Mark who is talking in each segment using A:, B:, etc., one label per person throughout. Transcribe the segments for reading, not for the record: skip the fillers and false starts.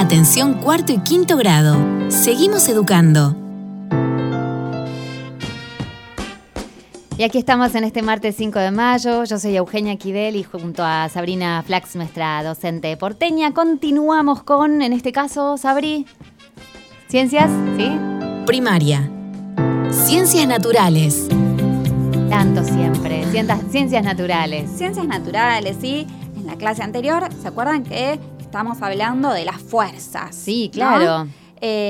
A: Atención cuarto y quinto grado. Seguimos educando.
B: Y aquí estamos en este martes 5 de mayo. Yo soy Eugenia Quidel y junto a Sabrina Flax, nuestra docente porteña, continuamos con, en este caso, Sabri, ¿ciencias? ¿Sí?
A: Primaria. Ciencias naturales.
B: Tanto siempre. Ciencias naturales.
C: Ciencias naturales, ¿sí? En la clase anterior, ¿se acuerdan que estamos hablando de las fuerzas?
B: Sí, claro.
C: ¿No?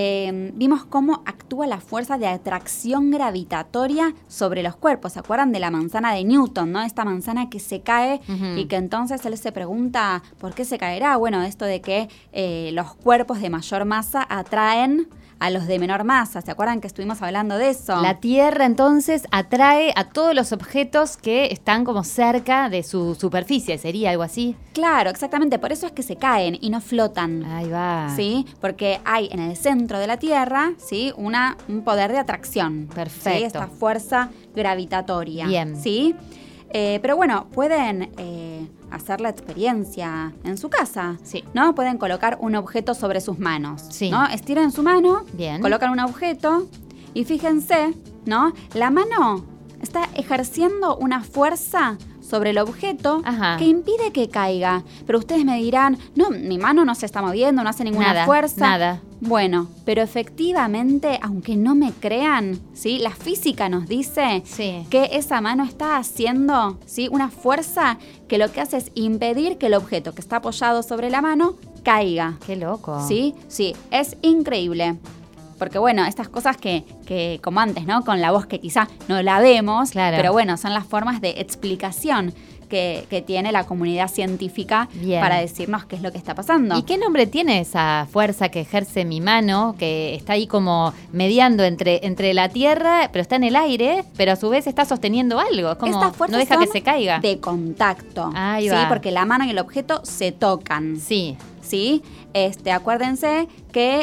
C: Vimos cómo actúa la fuerza de atracción gravitatoria sobre los cuerpos. ¿Se acuerdan de la manzana de Newton, no? Esta manzana que se cae y que entonces él se pregunta ¿por qué se caerá? Bueno, esto de que los cuerpos de mayor masa atraen a los de menor masa. ¿Se acuerdan que estuvimos hablando de eso?
B: La Tierra entonces atrae a todos los objetos que están como cerca de su superficie, ¿sería algo así?
C: Claro, exactamente. Por eso es que se caen y no flotan.
B: Ahí va.
C: ¿Sí? Porque hay en el centro de la Tierra, ¿sí? un poder de atracción.
B: Perfecto.
C: ¿Sí? Esta fuerza gravitatoria.
B: Bien.
C: ¿Sí? Pero bueno, pueden hacer la experiencia en su casa.
B: Sí.
C: ¿No? Pueden colocar un objeto sobre sus manos.
B: Sí.
C: ¿No? Estiren su mano.
B: Bien.
C: Colocan un objeto y fíjense, ¿no? La mano está ejerciendo una fuerza sobre el objeto que impide que caiga. Pero ustedes me dirán, no, mi mano no se está moviendo, no hace ninguna fuerza.
B: Nada.
C: Bueno, pero efectivamente, aunque no me crean, ¿sí? La física nos dice que esa mano está haciendo, ¿sí? una fuerza que lo que hace es impedir que el objeto que está apoyado sobre la mano caiga.
B: Qué loco.
C: Sí, es increíble. Porque bueno, estas cosas que como antes, ¿no? Con la voz que quizá no la vemos,
B: claro.
C: Pero bueno, son las formas de explicación que tiene la comunidad científica para decirnos qué es lo que está pasando.
B: ¿Y qué nombre tiene esa fuerza que ejerce mi mano, que está ahí como mediando entre la tierra, pero está en el aire, pero a su vez está sosteniendo algo? Como
C: Estas fuerzas
B: no deja que se caiga.
C: De contacto.
B: Ahí
C: va.
B: Sí,
C: porque la mano y el objeto se tocan.
B: Sí.
C: ¿Sí? Acuérdense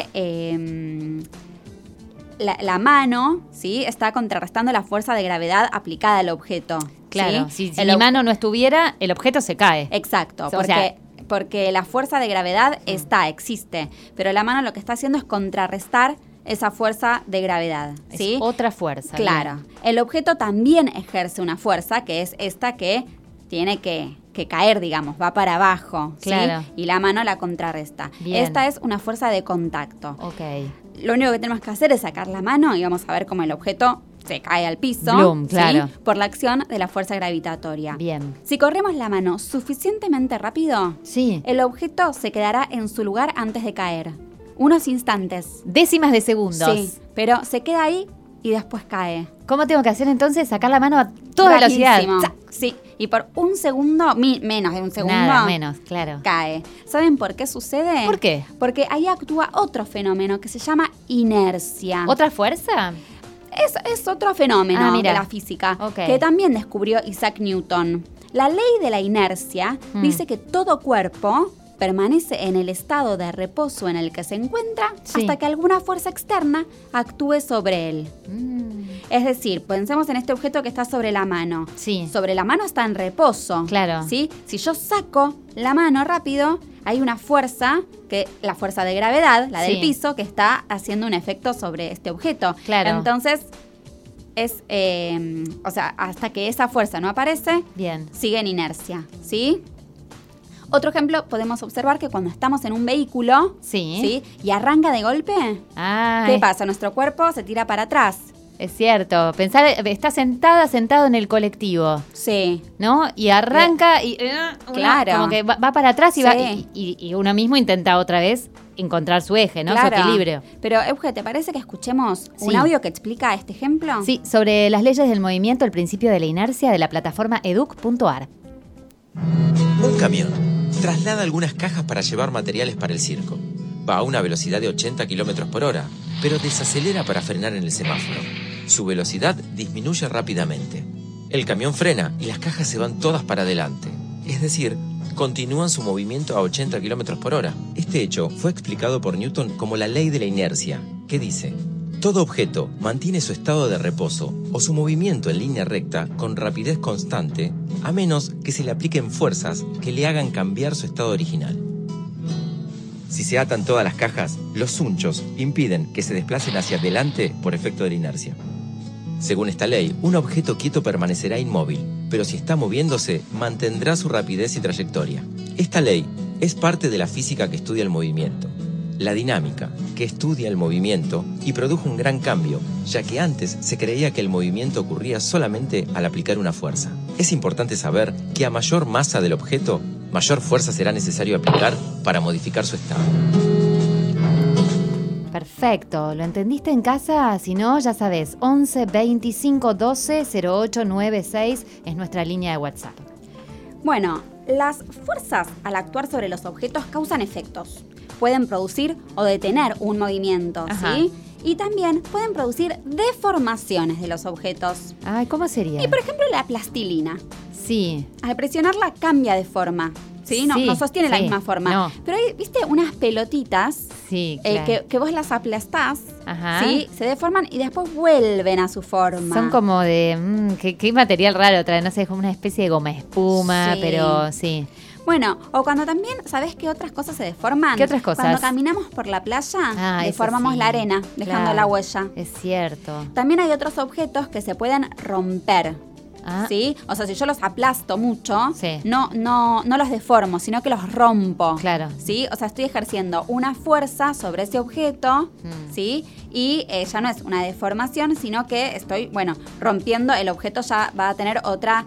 C: que la mano, ¿sí? está contrarrestando la fuerza de gravedad aplicada al objeto.
B: Claro,
C: ¿sí?
B: si mi mano no estuviera, el objeto se cae.
C: Exacto, porque la fuerza de gravedad existe, pero la mano lo que está haciendo es contrarrestar esa fuerza de gravedad. ¿sí?
B: Es otra fuerza.
C: Claro.
B: Bien.
C: El objeto también ejerce una fuerza, que es esta que tiene que caer, digamos, va para abajo.
B: Claro.
C: ¿sí? Y la mano la contrarresta.
B: Bien.
C: Esta es una fuerza de contacto.
B: Ok.
C: Lo único que tenemos que hacer es sacar la mano y vamos a ver cómo el objeto se cae al piso.
B: Bloom, claro.
C: ¿sí? Por la acción de la fuerza gravitatoria.
B: Bien.
C: Si corremos la mano suficientemente rápido, el objeto se quedará en su lugar antes de caer. Unos instantes.
B: Décimas de segundos.
C: Sí, pero se queda ahí y después cae.
B: ¿Cómo tengo que hacer entonces? Sacar la mano a toda velocidad.
C: Sí, y por un segundo, menos de un segundo,
B: nada menos, claro,
C: cae. ¿Saben por qué sucede?
B: ¿Por qué?
C: Porque ahí actúa otro fenómeno que se llama inercia.
B: ¿Otra fuerza?
C: Es otro fenómeno de la física que también descubrió Isaac Newton. La ley de la inercia dice que todo cuerpo permanece en el estado de reposo en el que se encuentra hasta que alguna fuerza externa actúe sobre él. Es decir, pensemos en este objeto que está sobre la mano.
B: Sí.
C: Sobre la mano está en reposo.
B: Claro.
C: ¿sí? Si yo saco la mano rápido, hay una fuerza, la fuerza de gravedad, la del piso, que está haciendo un efecto sobre este objeto.
B: Claro.
C: Entonces, hasta que esa fuerza no aparece, sigue en inercia, ¿sí? Otro ejemplo, podemos observar que cuando estamos en un vehículo y arranca de golpe, ¿qué pasa? Nuestro cuerpo se tira para atrás.
B: Es cierto. Está sentado en el colectivo.
C: Sí.
B: ¿No? Y arranca y
C: claro.
B: como que va para atrás y uno mismo intenta otra vez encontrar su eje, ¿no?
C: Claro.
B: Su equilibrio.
C: Pero, Euge, ¿te parece que escuchemos un audio que explica este ejemplo?
B: Sí, sobre las leyes del movimiento, el principio de la inercia, de la plataforma educ.ar.
D: Un camión traslada algunas cajas para llevar materiales para el circo. Va a una velocidad de 80 kilómetros por hora, pero desacelera para frenar en el semáforo. Su velocidad disminuye rápidamente. El camión frena y las cajas se van todas para adelante. Es decir, continúan su movimiento a 80 kilómetros por hora. Este hecho fue explicado por Newton como la ley de la inercia, que dice: todo objeto mantiene su estado de reposo o su movimiento en línea recta con rapidez constante, a menos que se le apliquen fuerzas que le hagan cambiar su estado original. Si se atan todas las cajas, los unchos impiden que se desplacen hacia adelante por efecto de la inercia. Según esta ley, un objeto quieto permanecerá inmóvil, pero si está moviéndose, mantendrá su rapidez y trayectoria. Esta ley es parte de la física que estudia el movimiento. La dinámica, que estudia el movimiento y produjo un gran cambio, ya que antes se creía que el movimiento ocurría solamente al aplicar una fuerza. Es importante saber que a mayor masa del objeto, mayor fuerza será necesario aplicar para modificar su estado.
B: Perfecto, ¿lo entendiste en casa? Si no, ya sabes, 11 25 12 08 96 es nuestra línea de WhatsApp.
C: Bueno, las fuerzas al actuar sobre los objetos causan efectos. Pueden producir o detener un movimiento, ¿sí? Y también pueden producir deformaciones de los objetos.
B: Ay, ¿cómo sería?
C: Y por ejemplo, la plastilina.
B: Sí.
C: Al presionarla cambia de forma. ¿Sí? No sostiene la misma forma. No. Pero hay, ¿viste? Unas pelotitas claro. que vos las aplastás, ¿sí? Se deforman y después vuelven a su forma.
B: Son como de... ¿qué material raro trae? No sé, es como una especie de goma espuma, pero sí.
C: Bueno, o cuando también, ¿sabés qué otras cosas se deforman?
B: ¿Qué otras cosas?
C: Cuando caminamos por la playa, deformamos la arena, dejando la huella.
B: Es cierto.
C: También hay otros objetos que se pueden romper. ¿Sí? O sea, si yo los aplasto mucho, no los deformo, sino que los rompo.
B: Claro.
C: ¿Sí? O sea, estoy ejerciendo una fuerza sobre ese objeto, ¿sí? Y ya no es una deformación, sino que estoy, rompiendo. El objeto ya va a tener otra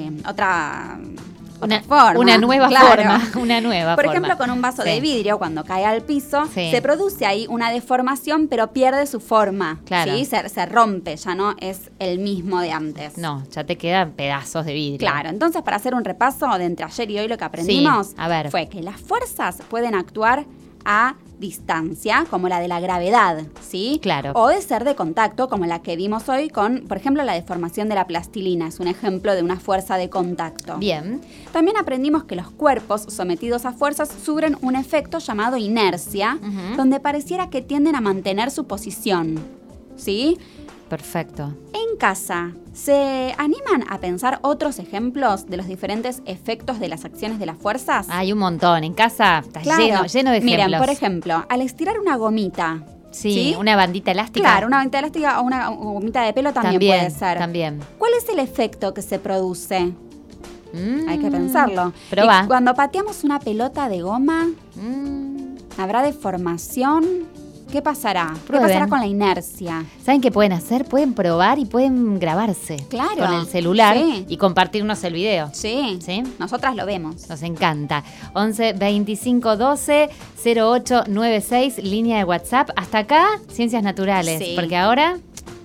C: forma.
B: Una nueva forma.
C: Por ejemplo, con un vaso de vidrio, cuando cae al piso, se produce ahí una deformación, pero pierde su forma.
B: Claro.
C: ¿Sí? Se rompe, ya no es el mismo de antes.
B: No, ya te quedan pedazos de vidrio.
C: Claro, entonces para hacer un repaso de entre ayer y hoy lo que aprendimos fue que las fuerzas pueden actuar a distancia, como la de la gravedad, ¿sí?
B: Claro.
C: O de ser de contacto, como la que vimos hoy con, por ejemplo, la deformación de la plastilina. Es un ejemplo de una fuerza de contacto.
B: Bien.
C: También aprendimos que los cuerpos sometidos a fuerzas sufren un efecto llamado inercia, donde pareciera que tienden a mantener su posición, ¿sí?
B: Perfecto.
C: En casa, ¿se animan a pensar otros ejemplos de los diferentes efectos de las acciones de las fuerzas?
B: Hay un montón. En casa está lleno de ejemplos.
C: Miren, por ejemplo, al estirar una gomita.
B: Sí, una bandita elástica.
C: Claro, una bandita elástica o una gomita de pelo también puede ser.
B: También.
C: ¿Cuál es el efecto que se produce? Hay que pensarlo.
B: Probá.
C: Cuando pateamos una pelota de goma, ¿habrá deformación? ¿Qué pasará? ¿Qué pasará con la inercia?
B: ¿Saben qué pueden hacer? Pueden probar y pueden grabarse.
C: Claro.
B: Con el celular y compartirnos el video.
C: Sí. Nosotras lo vemos.
B: Nos encanta. 11 25 12 08 96, línea de WhatsApp. Hasta acá, Ciencias Naturales.
C: Sí.
B: Porque ahora...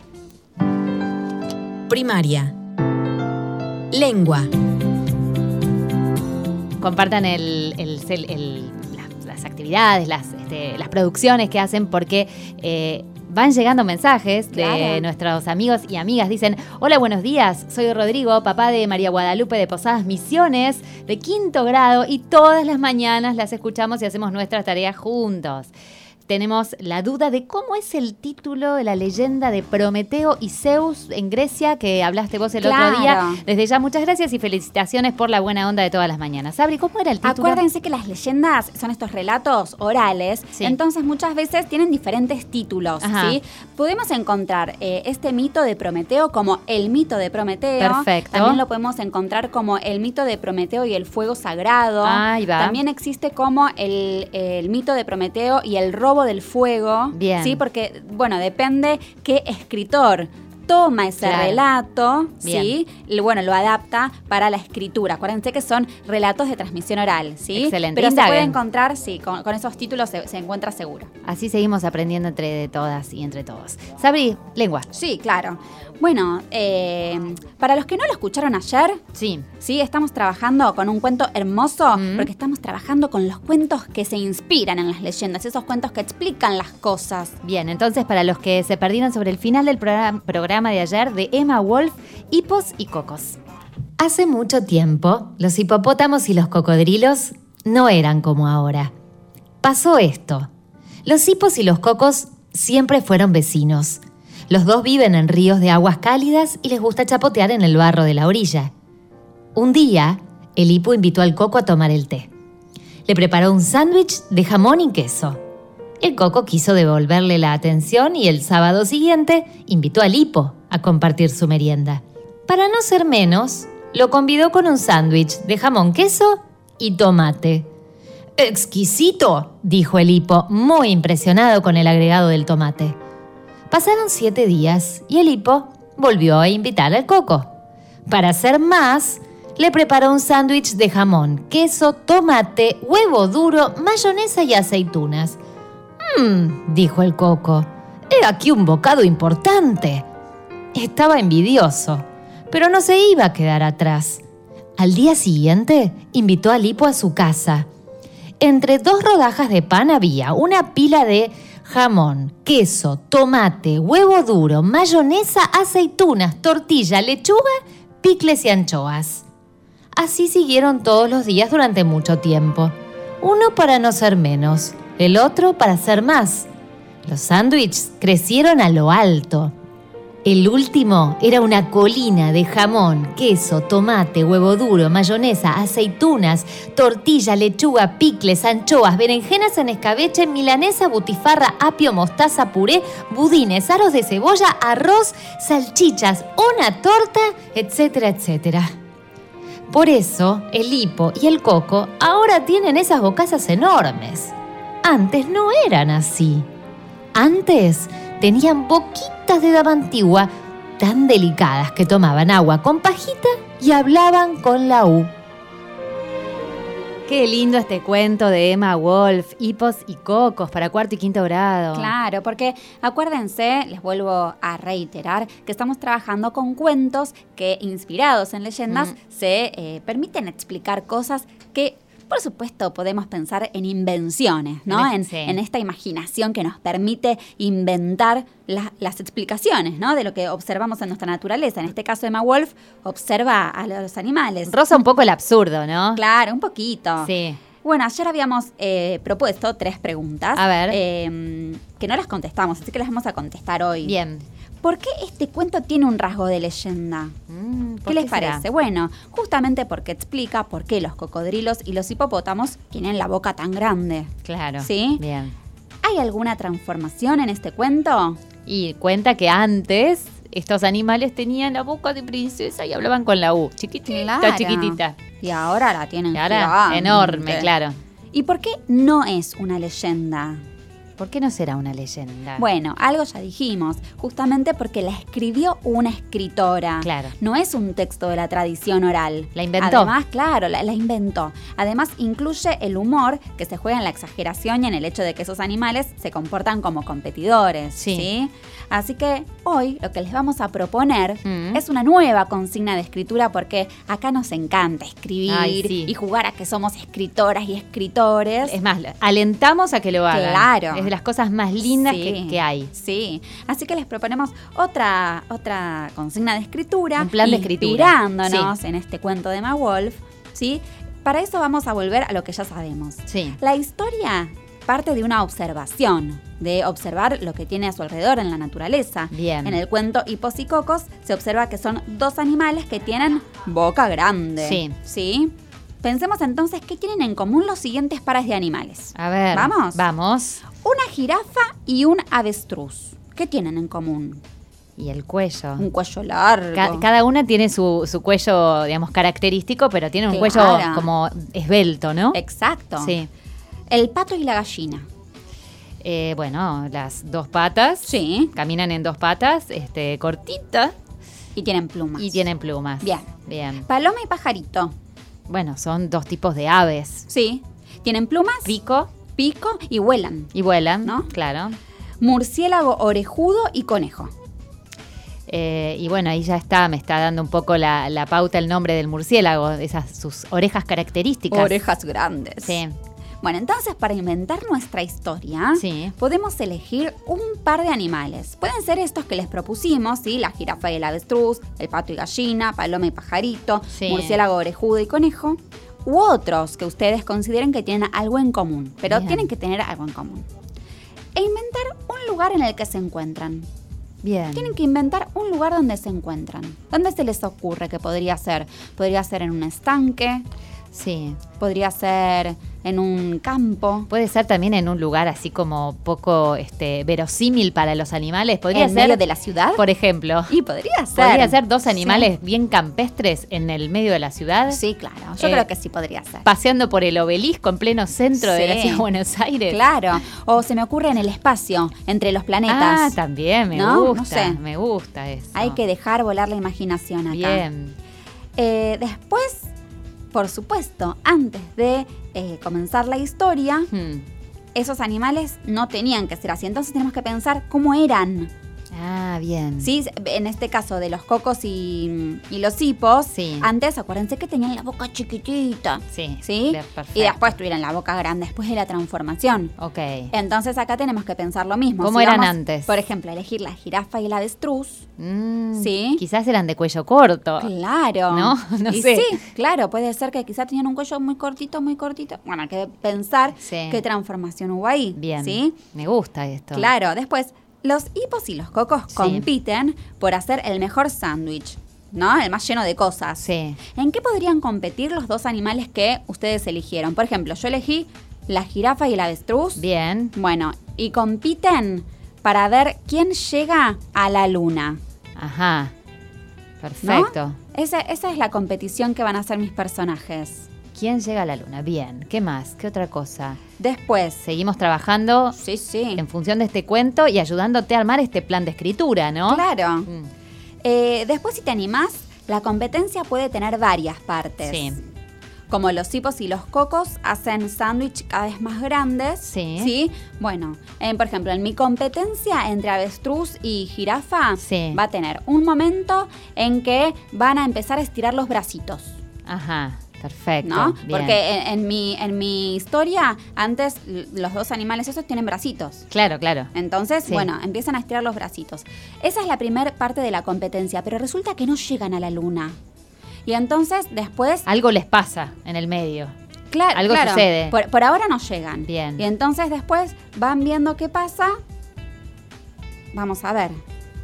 A: Primaria. Lengua.
B: Compartan las actividades, las producciones que hacen, porque van llegando mensajes de nuestros amigos y amigas. Dicen: hola, buenos días, soy Rodrigo, papá de María Guadalupe de Posadas Misiones, de 5º grado, y todas las mañanas las escuchamos y hacemos nuestras tareas juntos. Tenemos la duda de cómo es el título de la leyenda de Prometeo y Zeus en Grecia, que hablaste vos el otro día. Desde ya, muchas gracias y felicitaciones por la buena onda de todas las mañanas. Sabri, ¿cómo era el título?
C: Acuérdense que las leyendas son estos relatos orales, entonces muchas veces tienen diferentes títulos, ¿sí? Podemos encontrar este mito de Prometeo como el mito de Prometeo.
B: Perfecto.
C: También lo podemos encontrar como el mito de Prometeo y el fuego sagrado.
B: Ahí va.
C: También existe como el mito de Prometeo y el robo del fuego.
B: Bien.
C: Sí, porque, depende qué escritor toma ese relato, ¿sí? Lo adapta para la escritura. Acuérdense que son relatos de transmisión oral, ¿sí?
B: Excelente.
C: Pero se puede encontrar, con esos títulos se encuentra seguro.
B: Así seguimos aprendiendo entre todas y entre todos. Sabri, lengua.
C: Sí, claro. Bueno, para los que no lo escucharon ayer, sí, estamos trabajando con un cuento hermoso, porque estamos trabajando con los cuentos que se inspiran en las leyendas, esos cuentos que explican las cosas.
B: Bien, entonces para los que se perdieron sobre el final del programa de ayer de Emma Wolf, hipos y cocos.
A: Hace mucho tiempo, los hipopótamos y los cocodrilos no eran como ahora. Pasó esto. Los hipos y los cocos siempre fueron vecinos. Los dos viven en ríos de aguas cálidas y les gusta chapotear en el barro de la orilla. Un día, el hipo invitó al coco a tomar el té. Le preparó un sándwich de jamón y queso. El Coco quiso devolverle la atención y el sábado siguiente invitó al Hippo a compartir su merienda. Para no ser menos, lo convidó con un sándwich de jamón, queso y tomate. ¡Exquisito!, dijo el Hippo, muy impresionado con el agregado del tomate. Pasaron 7 días y el Hippo volvió a invitar al Coco. Para hacer más, le preparó un sándwich de jamón, queso, tomate, huevo duro, mayonesa y aceitunas. Dijo el Coco, he aquí un bocado importante. Estaba envidioso, pero no se iba a quedar atrás. Al día siguiente, invitó al Hippo a su casa. Entre 2 rodajas de pan había una pila de jamón, queso, tomate, huevo duro, mayonesa, aceitunas, tortilla, lechuga, picles y anchoas. Así siguieron todos los días durante mucho tiempo. Uno para no ser menos, el otro para ser más. Los sándwiches crecieron a lo alto. El último era una colina de jamón, queso, tomate, huevo duro, mayonesa, aceitunas, tortilla, lechuga, picles, anchoas, berenjenas en escabeche, milanesa, butifarra, apio, mostaza, puré, budines, aros de cebolla, arroz, salchichas, una torta, etcétera, etcétera. Por eso, el Hippo y el Coco ahora tienen esas bocazas enormes. Antes no eran así. Antes tenían boquitas de dama antigua tan delicadas que tomaban agua con pajita y hablaban con la U.
B: Qué lindo este cuento de Emma Wolf, Hippos y Cocos para 4º y 5º grado.
C: Claro, porque acuérdense, les vuelvo a reiterar, que estamos trabajando con cuentos que, inspirados en leyendas, se permiten explicar cosas que, por supuesto, podemos pensar en invenciones, ¿no? En esta imaginación que nos permite inventar las explicaciones, ¿no? De lo que observamos en nuestra naturaleza. En este caso, Emma Wolf observa a los animales.
B: Roza un poco el absurdo, ¿no?
C: Claro, un poquito.
B: Sí.
C: Bueno, ayer habíamos propuesto 3 preguntas.
B: A ver.
C: Que no las contestamos, así que las vamos a contestar hoy.
B: Bien.
C: ¿Por qué este cuento tiene un rasgo de leyenda? ¿Qué les parece?
B: Será?
C: Bueno, justamente porque explica por qué los cocodrilos y los hipopótamos tienen la boca tan grande.
B: Claro.
C: ¿Sí?
B: Bien.
C: ¿Hay alguna transformación en este cuento?
B: Y cuenta que antes estos animales tenían la boca de princesa y hablaban con la U. Chiquitita,
C: Claro.
B: chiquitita.
C: Y ahora la tienen
B: Y ahora
C: gigante.
B: enorme, claro.
C: ¿Y por qué no es una leyenda?
B: ¿Por qué no será una leyenda?
C: Bueno, algo ya dijimos, justamente porque la escribió una escritora.
B: Claro.
C: No es un texto de la tradición oral.
B: La inventó.
C: Además, claro, la inventó. Además, incluye el humor que se juega en la exageración y en el hecho de que esos animales se comportan como competidores. ¿Sí? Así que hoy lo que les vamos a proponer es una nueva consigna de escritura, porque acá nos encanta escribir y jugar a que somos escritoras y escritores.
B: Es más, alentamos a que lo hagan.
C: Claro.
B: Es de las cosas más lindas que hay.
C: Sí, así que les proponemos otra consigna de escritura.
B: Un plan de escritura.
C: Inspirándonos en este cuento de Emma Wolf, ¿sí? Para eso vamos a volver a lo que ya sabemos.
B: Sí.
C: La historia parte de una observación, de observar lo que tiene a su alrededor en la naturaleza.
B: Bien.
C: En el cuento Hippos y Cocos se observa que son 2 animales que tienen boca grande.
B: Sí.
C: ¿Sí? Pensemos entonces qué tienen en común los siguientes pares de animales.
B: A ver.
C: ¿Vamos?
B: Vamos.
C: Una jirafa y un avestruz. ¿Qué tienen en común?
B: Y el cuello.
C: Un cuello largo.
B: Cada una tiene su cuello, digamos, característico, pero tiene un cuello como esbelto, ¿no?
C: Exacto.
B: Sí.
C: El pato y la gallina.
B: Bueno, las 2 patas.
C: Sí.
B: Caminan en 2 patas, cortitas.
C: Y tienen plumas.
B: Bien.
C: Bien. Paloma y pajarito.
B: Bueno, son 2 tipos de aves.
C: Sí. Tienen plumas.
B: Pico
C: y vuelan.
B: y vuelan,
C: ¿No?
B: Claro.
C: Murciélago orejudo y conejo.
B: Y bueno, ahí ya me está dando un poco la pauta el nombre del murciélago, sus orejas características.
C: Orejas grandes.
B: Sí.
C: Bueno, entonces para inventar nuestra historia, podemos elegir un par de animales. Pueden ser estos que les propusimos, ¿sí? La jirafa y el avestruz, el pato y gallina, paloma y pajarito, murciélago orejudo y conejo. U otros que ustedes consideren que tienen algo en común, pero tienen que tener algo en común. E inventar un lugar en el que se encuentran.
B: Bien.
C: Tienen que inventar un lugar donde se encuentran. ¿Dónde se les ocurre que podría ser? Podría ser en un estanque.
B: Sí.
C: Podría ser en un campo.
B: Puede ser también en un lugar así como poco verosímil para los animales. ¿Podría
C: ¿En
B: ser
C: medio de la ciudad?
B: Por ejemplo.
C: Y podría ser.
B: ¿Podría ser dos animales bien campestres en el medio de la ciudad?
C: Sí, claro. Yo creo que sí podría ser.
B: Paseando por el Obelisco en pleno centro de la ciudad de Buenos Aires.
C: Claro. O se me ocurre en el espacio, entre los planetas.
B: Ah, también, me gusta.
C: No sé.
B: Me gusta eso.
C: Hay que dejar volar la imaginación acá.
B: Bien.
C: Después, por supuesto, antes de comenzar la historia, esos animales no tenían que ser así. Entonces tenemos que pensar cómo eran.
B: Ah, bien.
C: Sí, en este caso de los cocos y los hipos, antes acuérdense que tenían la boca chiquitita.
B: Sí,
C: perfecto. Y después tuvieron la boca grande después de la transformación.
B: Ok.
C: Entonces acá tenemos que pensar lo mismo.
B: ¿Cómo eran antes?
C: Por ejemplo, elegir la jirafa y el avestruz.
B: Quizás eran de cuello corto.
C: Claro.
B: ¿No? No sé.
C: Sí, claro, puede ser que quizás tenían un cuello muy cortito, muy cortito. Bueno, hay que pensar qué transformación hubo ahí.
B: Bien.
C: ¿Sí?
B: Me gusta esto.
C: Claro, después, los hipos y los cocos compiten por hacer el mejor sándwich, ¿no? El más lleno de cosas.
B: Sí.
C: ¿En qué podrían competir los dos animales que ustedes eligieron? Por ejemplo, yo elegí la jirafa y el avestruz.
B: Bien.
C: Bueno, y compiten para ver quién llega a la luna.
B: Ajá. Perfecto.
C: ¿No? Esa es la competición que van a hacer mis personajes.
B: ¿Quién llega a la luna? Bien. ¿Qué más? ¿Qué otra cosa?
C: Después.
B: Seguimos trabajando en función de este cuento y ayudándote a armar este plan de escritura, ¿no?
C: Claro. Después, si te animás, la competencia puede tener varias partes.
B: Sí.
C: Como los hipos y los cocos hacen sándwich cada vez más grandes. Sí. Bueno, por ejemplo, en mi competencia entre avestruz y jirafa va a tener un momento en que van a empezar a estirar los bracitos.
B: Ajá. Perfecto.
C: ¿No?
B: Bien.
C: Porque en mi historia, antes los dos animales esos tienen bracitos.
B: Claro.
C: Entonces, bueno, empiezan a estirar los bracitos. Esa es la primera parte de la competencia, pero resulta que no llegan a la luna. Y entonces, después...
B: Algo les pasa en el medio.
C: Claro.
B: Algo sucede.
C: Por ahora no llegan.
B: Bien.
C: Y entonces después van viendo qué pasa. Vamos a ver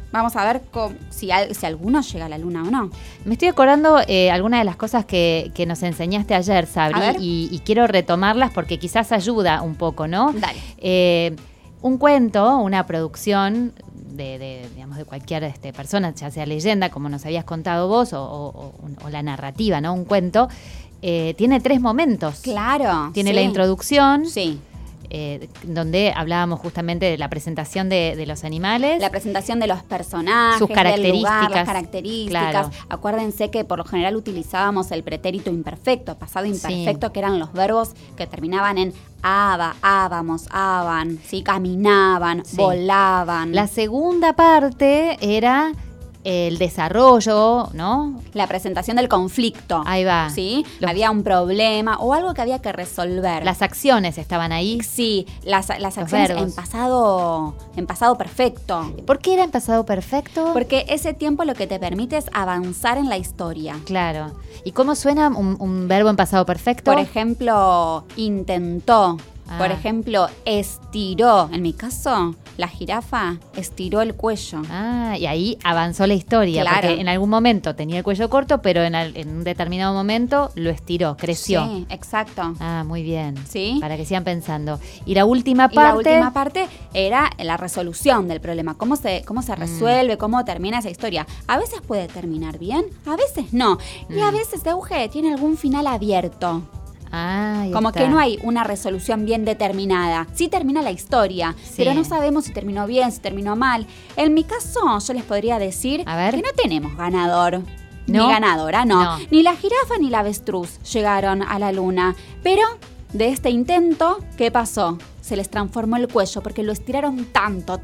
C: si alguno llega a la luna o no. Me
B: estoy acordando algunas de las cosas que nos enseñaste ayer, Sabri, y quiero retomarlas porque quizás ayuda un poco, ¿no?
C: Dale.
B: Un cuento, una producción de cualquier persona, ya sea leyenda, como nos habías contado vos, o la narrativa, ¿no? Un cuento, tiene 3 momentos.
C: Claro.
B: Tiene la introducción.
C: Sí.
B: Donde hablábamos justamente de la presentación de los animales.
C: La presentación de los personajes,
B: sus características.
C: del lugar, las características.
B: Claro.
C: Acuérdense que por lo general utilizábamos el pretérito imperfecto, pasado imperfecto, que eran los verbos que terminaban en aba, ábamos, aban, caminaban, volaban.
B: La segunda parte era el desarrollo, ¿no?
C: La presentación del conflicto.
B: Ahí va.
C: ¿Sí? Había un problema o algo que había que resolver.
B: Las acciones estaban ahí.
C: Sí, las acciones en pasado perfecto.
B: ¿Por qué era en pasado perfecto?
C: Porque ese tiempo lo que te permite es avanzar en la historia.
B: Claro. ¿Y cómo suena un verbo en pasado perfecto?
C: Por ejemplo, intentó. Por ejemplo, estiró. En mi caso, la jirafa estiró el cuello.
B: Y ahí avanzó la historia.
C: Claro.
B: Porque en algún momento tenía el cuello corto, pero en un determinado momento lo estiró, creció.
C: Sí, exacto.
B: Muy bien.
C: Sí.
B: Para que sigan pensando. Y la última parte
C: era la resolución del problema. ¿Cómo se resuelve? ¿Cómo termina esa historia? A veces puede terminar bien, a veces no. Y a veces, Euge, tiene algún final abierto. Como que no hay una resolución bien determinada. Sí termina la historia, pero no sabemos si terminó bien, si terminó mal. En mi caso, yo les podría decir que no tenemos ganador.
B: ¿No?
C: Ni ganadora, no. Ni la jirafa ni la avestruz llegaron a la luna. Pero de este intento, ¿qué pasó? Se les transformó el cuello porque lo estiraron tanto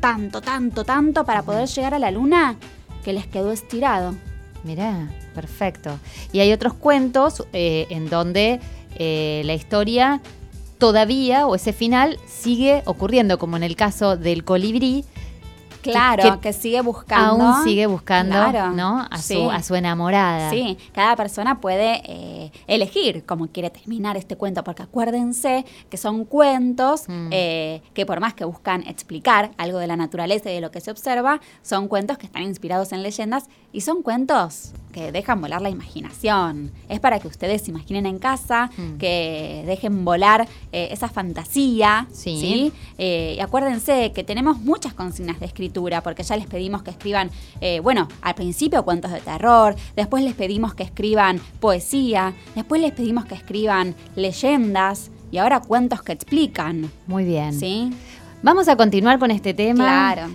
C: para poder llegar a la luna que les quedó estirado.
B: Mirá, perfecto. Y hay otros cuentos en donde la historia todavía, o ese final, sigue ocurriendo, como en el caso del colibrí.
C: Claro, que sigue buscando.
B: Aún sigue buscando,
C: claro,
B: ¿no? A su enamorada.
C: Sí, cada persona puede elegir cómo quiere terminar este cuento, porque acuérdense que son cuentos que por más que buscan explicar algo de la naturaleza y de lo que se observa, son cuentos que están inspirados en leyendas y son cuentos que dejan volar la imaginación. Es para que ustedes se imaginen en casa, que dejen volar esa fantasía. ¿sí? Y acuérdense que tenemos muchas consignas de escritura, porque ya les pedimos que escriban, al principio cuentos de terror, después les pedimos que escriban poesía, después les pedimos que escriban leyendas y ahora cuentos que explican.
B: Muy bien.
C: ¿Sí?
B: Vamos a continuar con este tema.
C: Claro.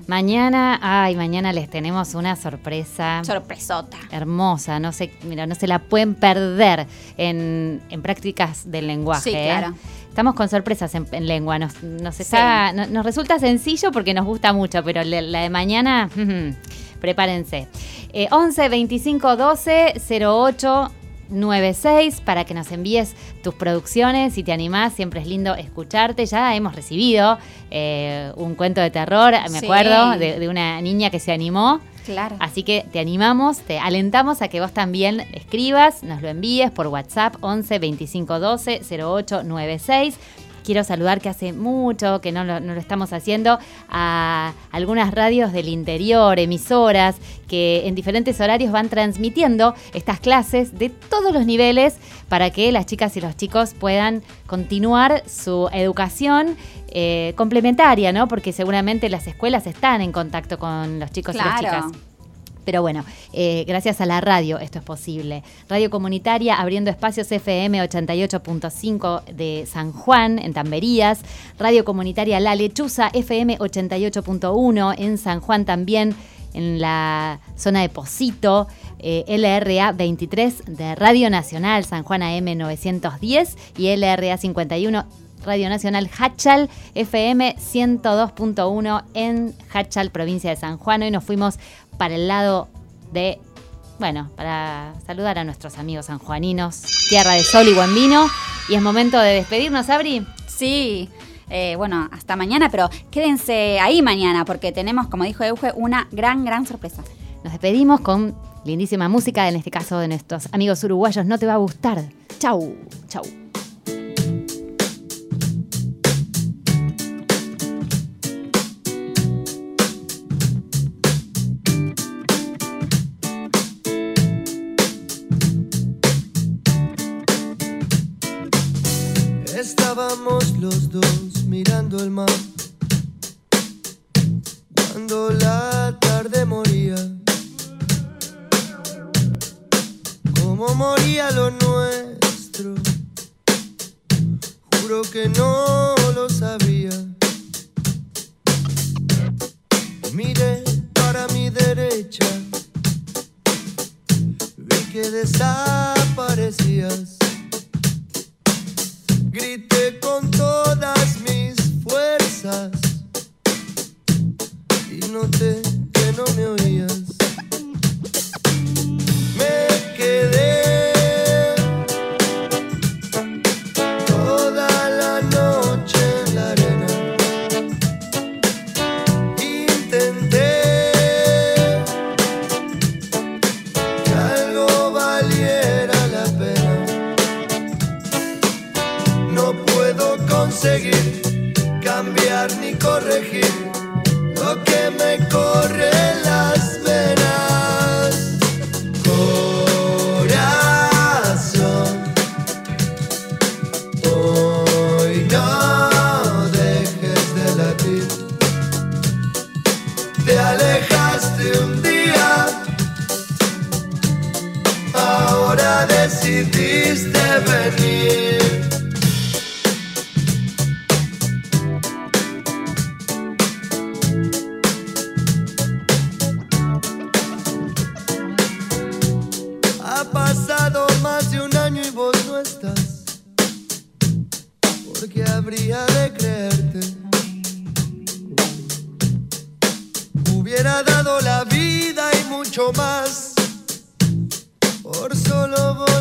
B: Mañana les tenemos una sorpresa.
C: Sorpresota.
B: Hermosa, no se la pueden perder en prácticas del lenguaje.
C: Sí, claro.
B: Estamos con sorpresas en lengua. Nos resulta sencillo porque nos gusta mucho, pero la de mañana, prepárense. 11 25 12 08 96 para que nos envíes tus producciones. Si te animás, siempre es lindo escucharte. Ya hemos recibido un cuento de terror, me acuerdo, de una niña que se animó.
C: Claro.
B: Así que te animamos, te alentamos a que vos también escribas, nos lo envíes por WhatsApp 11 25 12 08 96. Quiero saludar, que hace mucho que no lo estamos haciendo, a algunas radios del interior, emisoras, que en diferentes horarios van transmitiendo estas clases de todos los niveles para que las chicas y los chicos puedan continuar su educación complementaria, ¿no? Porque seguramente las escuelas están en contacto con los chicos y las chicas. Pero bueno, gracias a la radio esto es posible. Radio Comunitaria abriendo espacios FM 88.5 de San Juan, en Tamberías. Radio Comunitaria La Lechuza FM 88.1 en San Juan también, en la zona de Pocito. LRA 23 de Radio Nacional San Juan AM 910 y LRA 51 Radio Nacional Hachal FM 102.1 en Hachal, provincia de San Juan. Hoy nos fuimos para el lado de, para saludar a nuestros amigos sanjuaninos, tierra de sol y buen vino. Y es momento de despedirnos, Sabri.
C: Sí, hasta mañana, pero quédense ahí mañana porque tenemos, como dijo Euge, una gran sorpresa.
B: Nos despedimos con lindísima música, en este caso de nuestros amigos uruguayos. No te va a gustar. Chau.
E: Estábamos los dos mirando el mar cuando la tarde moría, como moría lo nuestro. Juro que no lo sabía. Miré para mi derecha, vi que desaparecías. Grité con todas mis fuerzas y noté que no me oías. Me quedé toda la noche en la arena. Intenté que algo valiera la pena. No puedo conseguir cambiar ni corregir lo que me corre en las venas. Corazón, hoy no dejes de latir. Te alejaste un día, ahora decidiste venir. Ha pasado más de un año y vos no estás. ¿Por qué habría de creerte? Hubiera dado la vida y mucho más por solo vos.